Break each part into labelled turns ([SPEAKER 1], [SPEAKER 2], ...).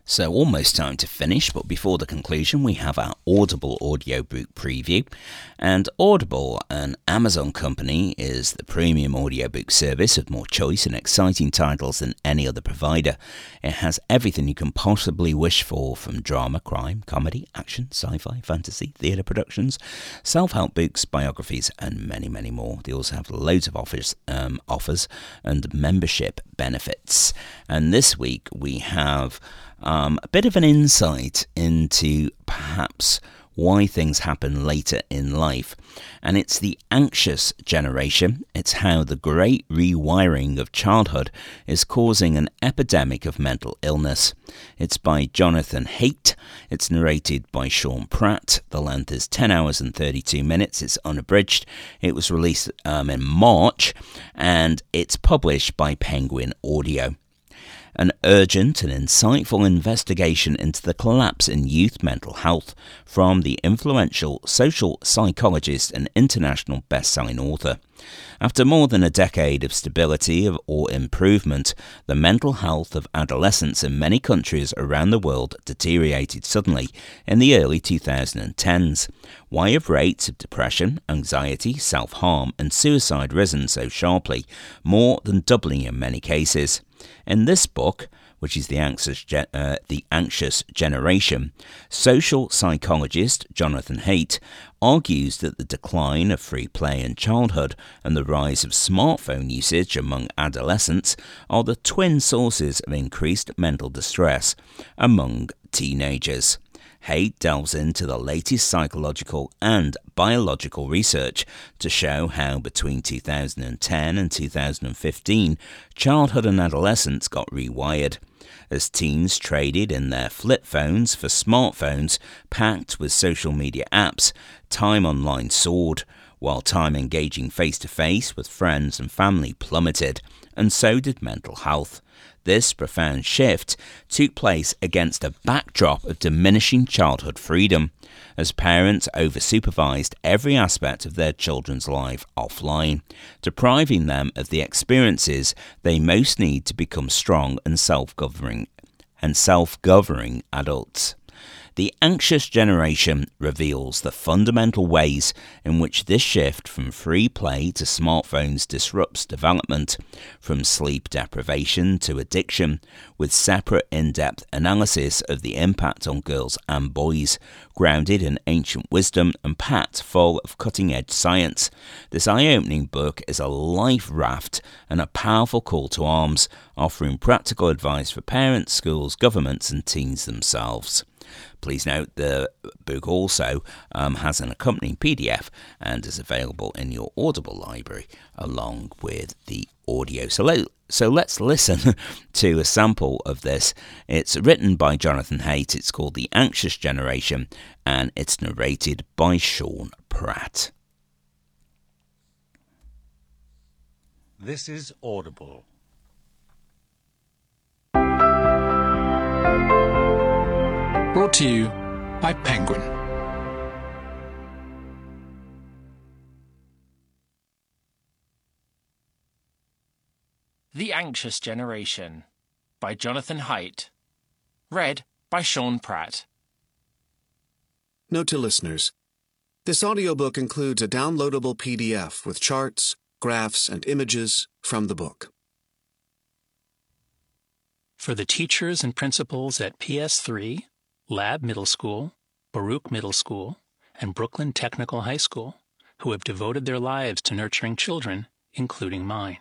[SPEAKER 1] So almost time to finish, but before the conclusion we have our Audible audiobook preview. And Audible, an Amazon company, is the premium audiobook service with more choice and exciting titles than any other provider. It has everything you can possibly wish for, from drama, crime, comedy, action, sci-fi, fantasy, theatre productions, self-help books, biographies and many, many more. They also have loads of offers and membership benefits. And this week we have a bit of an insight into perhaps why things happen later in life. And it's the anxious generation. It's how the great rewiring of childhood is causing an epidemic of mental illness. It's by Jonathan Haidt. It's narrated by Sean Pratt. The length is 10 hours and 32 minutes. It's unabridged. It was released in March, and it's published by Penguin Audio. An urgent and insightful investigation into the collapse in youth mental health from the influential social psychologist and international best-selling author. After more than a decade of stability or improvement, the mental health of adolescents in many countries around the world deteriorated suddenly in the early 2010s. Why have rates of depression, anxiety, self-harm and suicide risen so sharply, more than doubling in many cases? In this book, which is The Anxious Generation, social psychologist Jonathan Haidt argues that the decline of free play in childhood and the rise of smartphone usage among adolescents are the twin sources of increased mental distress among teenagers. Haidt delves into the latest psychological and biological research to show how between 2010 and 2015, childhood and adolescence got rewired. As teens traded in their flip phones for smartphones packed with social media apps, time online soared, while time engaging face-to-face with friends and family plummeted, and so did mental health. This profound shift took place against a backdrop of diminishing childhood freedom, as parents over-supervised every aspect of their children's life offline, depriving them of the experiences they most need to become strong and self-governing adults. The Anxious Generation reveals the fundamental ways in which this shift from free play to smartphones disrupts development, from sleep deprivation to addiction, with separate in-depth analysis of the impact on girls and boys, grounded in ancient wisdom and packed full of cutting-edge science. This eye-opening book is a life raft and a powerful call to arms, offering practical advice for parents, schools, governments and teens themselves. Please note the book also has an accompanying PDF and is available in your Audible library along with the audio. So let's listen to a sample of this. It's written by Jonathan Haidt. It's called The Anxious Generation and it's narrated by Sean Pratt.
[SPEAKER 2] This is Audible.
[SPEAKER 3] Brought to you by Penguin.
[SPEAKER 4] The Anxious Generation by Jonathan Haidt. Read by Sean Pratt.
[SPEAKER 5] Note to listeners. This audiobook includes a downloadable PDF with charts, graphs, and images from the book.
[SPEAKER 3] For the teachers and principals at PS3, Lab Middle School, Baruch Middle School, and Brooklyn Technical High School, who have devoted their lives to nurturing children, including mine.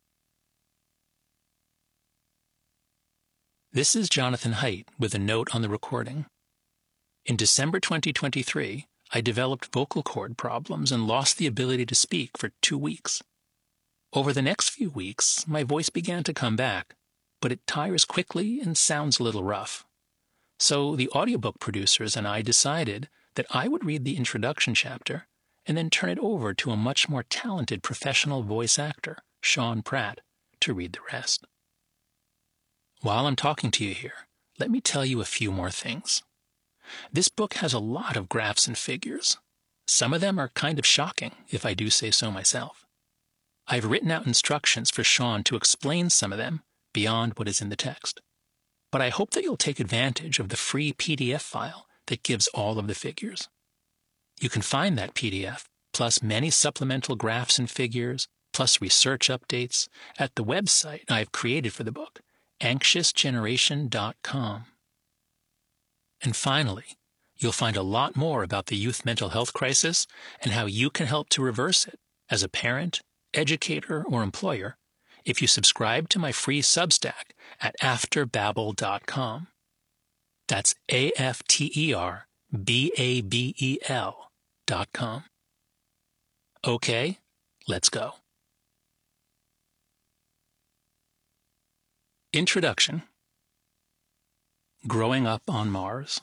[SPEAKER 3] This is Jonathan Haidt with a note on the recording. In December 2023, I developed vocal cord problems and lost the ability to speak for 2 weeks. Over the next few weeks, my voice began to come back, but it tires quickly and sounds a little rough. So the audiobook producers and I decided that I would read the introduction chapter and then turn it over to a much more talented professional voice actor, Sean Pratt, to read the rest. While I'm talking to you here, let me tell you a few more things. This book has a lot of graphs and figures. Some of them are kind of shocking, if I do say so myself. I've written out instructions for Sean to explain some of them beyond what is in the text. but I hope that you'll take advantage of the free PDF file that gives all of the figures. You can find that PDF, plus many supplemental graphs and figures, plus research updates, at the website I've created for the book, anxiousgeneration.com. And finally, you'll find a lot more about the youth mental health crisis and how you can help to reverse it as a parent, educator, or employer if you subscribe to my free Substack at afterbabel.com. That's AFTERBABEL.com. Okay, let's go. Introduction. Growing up on Mars.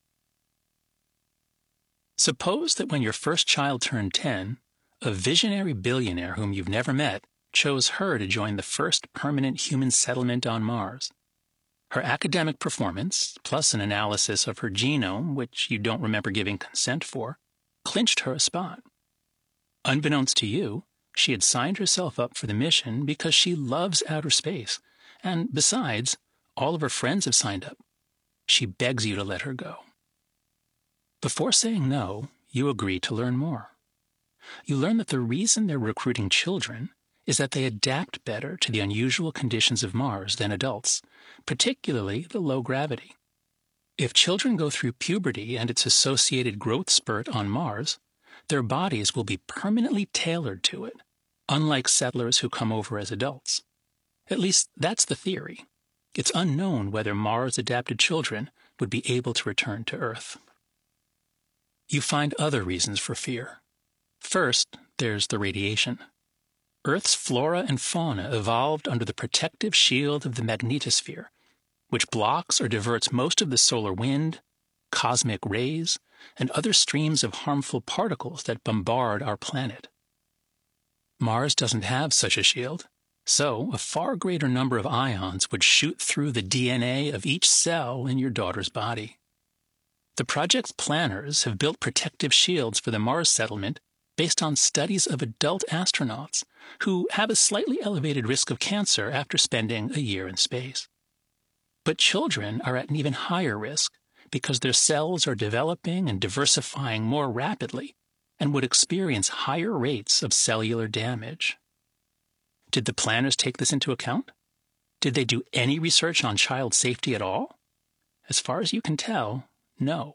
[SPEAKER 3] Suppose that when your first child turned 10, a visionary billionaire whom you've never met chose her to join the first permanent human settlement on Mars. Her academic performance, plus an analysis of her genome, which you don't remember giving consent for, clinched her a spot. Unbeknownst to you, she had signed herself up for the mission because she loves outer space, and besides, all of her friends have signed up. She begs you to let her go. Before saying no, you agree to learn more. You learn that the reason they're recruiting children is that they adapt better to the unusual conditions of Mars than adults, particularly the low gravity. If children go through puberty and its associated growth spurt on Mars, their bodies will be permanently tailored to it, unlike settlers who come over as adults. At least that's the theory. It's unknown whether Mars-adapted children would be able to return to Earth. You find other reasons for fear. First, there's the radiation. Earth's flora and fauna evolved under the protective shield of the magnetosphere, which blocks or diverts most of the solar wind, cosmic rays, and other streams of harmful particles that bombard our planet. Mars doesn't have such a shield, so a far greater number of ions would shoot through the DNA of each cell in your daughter's body. The project's planners have built protective shields for the Mars settlement based on studies of adult astronauts who have a slightly elevated risk of cancer after spending a year in space. But children are at an even higher risk because their cells are developing and diversifying more rapidly and would experience higher rates of cellular damage. Did the planners take this into account? Did they do any research on child safety at all? As far as you can tell, no.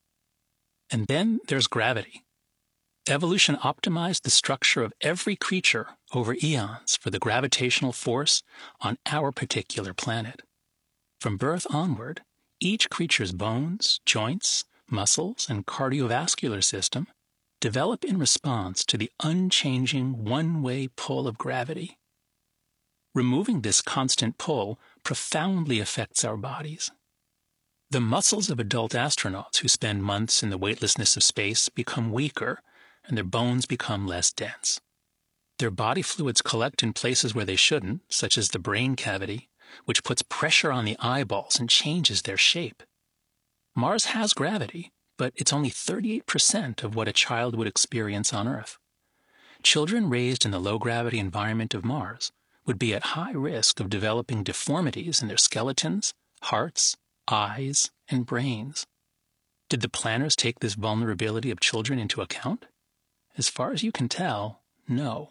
[SPEAKER 3] And then there's gravity. Evolution optimized the structure of every creature over eons for the gravitational force on our particular planet. From birth onward, each creature's bones, joints, muscles, and cardiovascular system develop in response to the unchanging one-way pull of gravity. Removing this constant pull profoundly affects our bodies. The muscles of adult astronauts who spend months in the weightlessness of space become weaker, and their bones become less dense. Their body fluids collect in places where they shouldn't, such as the brain cavity, which puts pressure on the eyeballs and changes their shape. Mars has gravity, but it's only 38% of what a child would experience on Earth. Children raised in the low-gravity environment of Mars would be at high risk of developing deformities in their skeletons, hearts, eyes, and brains. Did the planners take this vulnerability of children into account? As far as you can tell, no.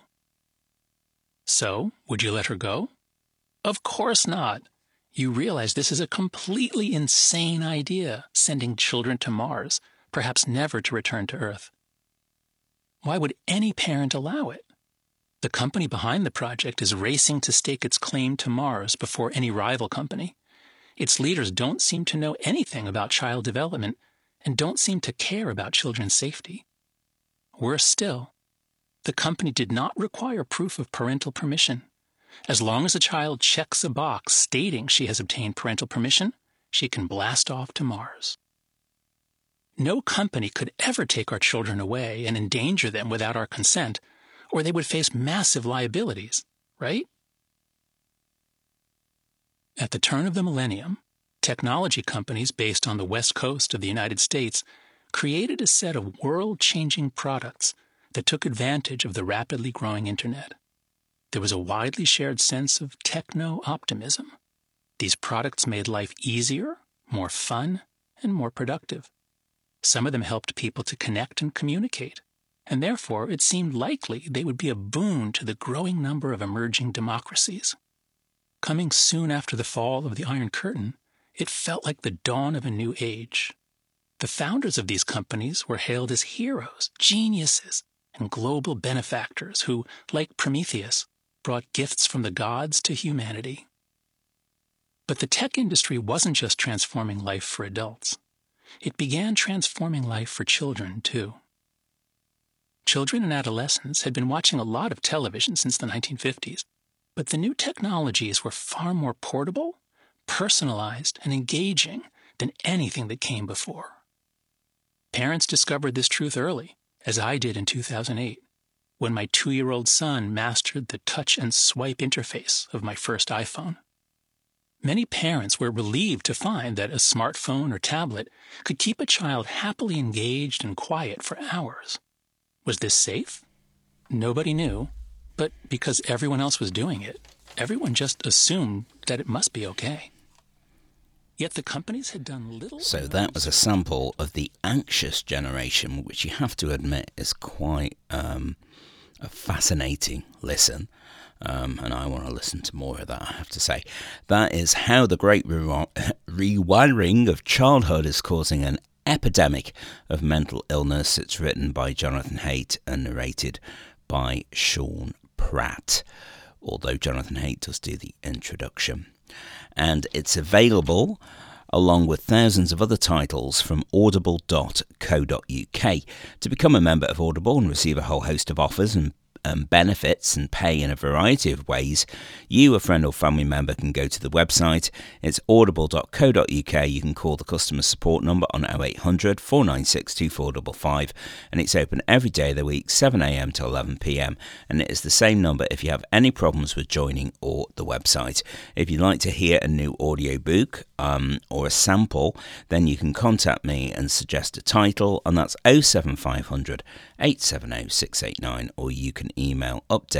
[SPEAKER 3] So, would you let her go? Of course not. You realize this is a completely insane idea, sending children to Mars, perhaps never to return to Earth. Why would any parent allow it? The company behind the project is racing to stake its claim to Mars before any rival company. Its leaders don't seem to know anything about child development and don't seem to care about children's safety. Worse still, the company did not require proof of parental permission. As long as a child checks a box stating she has obtained parental permission, she can blast off to Mars. No company could ever take our children away and endanger them without our consent, or they would face massive liabilities, right? At the turn of the millennium, technology companies based on the west coast of the United States created a set of world-changing products that took advantage of the rapidly growing internet. There was a widely shared sense of techno-optimism. These products made life easier, more fun, and more productive. Some of them helped people to connect and communicate, and therefore it seemed likely they would be a boon to the growing number of emerging democracies. Coming soon after the fall of the Iron Curtain, it felt like the dawn of a new age. The founders of these companies were hailed as heroes, geniuses, and global benefactors who, like Prometheus, brought gifts from the gods to humanity. But the tech industry wasn't just transforming life for adults. It began transforming life for children, too. Children and adolescents had been watching a lot of television since the 1950s, but the new technologies were far more portable, personalized, and engaging than anything that came before. Parents discovered this truth early, as I did in 2008, when my 2-year-old son mastered the touch and swipe interface of my first iPhone. Many parents were relieved to find that a smartphone or tablet could keep a child happily engaged and quiet for hours. Was this safe? Nobody knew, but because everyone else was doing it, everyone just assumed that it must be okay. Yet the companies had done little...
[SPEAKER 1] So that was a sample of the anxious generation, which you have to admit is quite a fascinating listen. And I want to listen to more of that, I have to say. That is How the Great Rewiring of Childhood is Causing an Epidemic of Mental Illness. It's written by Jonathan Haidt and narrated by Sean Pratt, although Jonathan Haidt does do the introduction. And it's available along with thousands of other titles from audible.co.uk. To become a member of Audible and receive a whole host of offers and benefits and pay in a variety of ways, you, a friend or family member, can go to the website. It's audible.co.uk. You can call the customer support number on 0800 496 2455, and it's open every day of the week, 7 a.m. to 11 p.m. And it is the same number if you have any problems with joining or the website. If you'd like to hear a new audiobook or a sample, then you can contact me and suggest a title, and that's 07500 870 689, or you can email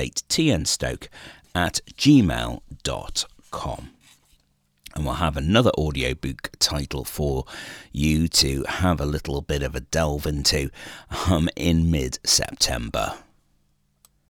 [SPEAKER 1] updatetnstoke@gmail.com. And we'll have another audiobook title for you to have a little bit of a delve into in mid-September.